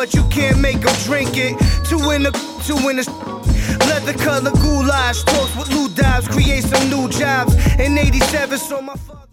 but you can't make them drink it. Two in the leather color goulash. Talks with Lou Dobbs, create some new jobs. In 87, so my father